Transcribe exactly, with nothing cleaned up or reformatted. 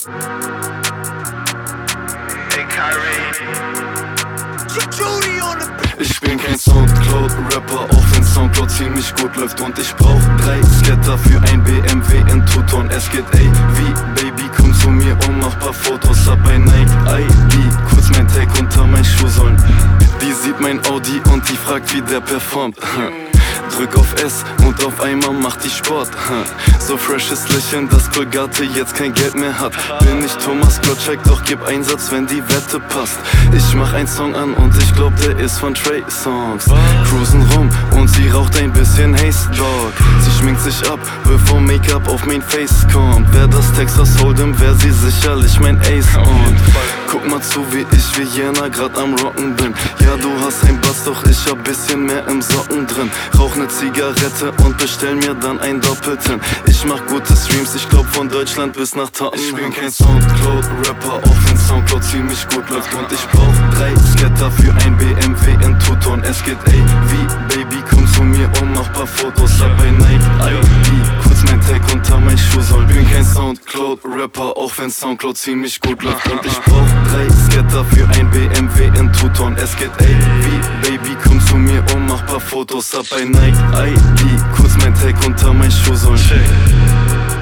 Hey Kyrie. Ich bin kein Soundcloud-Rapper, auch wenn Soundcloud ziemlich gut läuft. Und ich brauch drei Scatter für ein B M W in Tuton. Es geht ey wie Baby, komm zu mir und mach paar Fotos ab bei Nike I D. Kurz mein Tag unter mein Schuhsohlen. Die sieht mein Audi und die fragt, wie der performt. Drück auf S und auf einmal macht die Sport. So freshes Lächeln, dass Colgate jetzt kein Geld mehr hat. Bin ich Thomas Gottschalk, doch gib Einsatz, wenn die Wette passt. Ich mach einen Song an und ich glaub, der ist von Trey Songs. Cruisen rum und sie raucht ein bisschen Haze Dog. Sie schminkt sich ab, bevor Make-up auf mein Face kommt. Wär das Texas Hold'em, wär sie sicherlich mein Ace. Und guck mal zu, wie ich wie Jena grad am Rocken bin. Ja, du hast ein Bass, doch ich hab bisschen mehr im Socken drin. Rauch ne Zigarette und bestell mir dann ein Doppelten. Ich mach gute Streams, ich glaub von Deutschland bis nach Tottenham. Ich bin kein Soundcloud-Rapper, auch wenn Soundcloud ziemlich gut läuft. Und ich brauch drei Scatter für ein B M W in Tuton. Es geht ey wie Baby, komm zu mir und mach paar Fotos ab bei Nike I D. Kurz mein Tag unter mein Schuhsohlen. Bin kein Soundcloud-Rapper, auch wenn Soundcloud ziemlich gut läuft. Und ich brauch drei Scatter für ein B M W in Tuton. Es geht ey wie Baby, komm zu mir und mach paar Fotos ab bei Nike I D. Kurz mein Tag unter mein Schuhsohlen.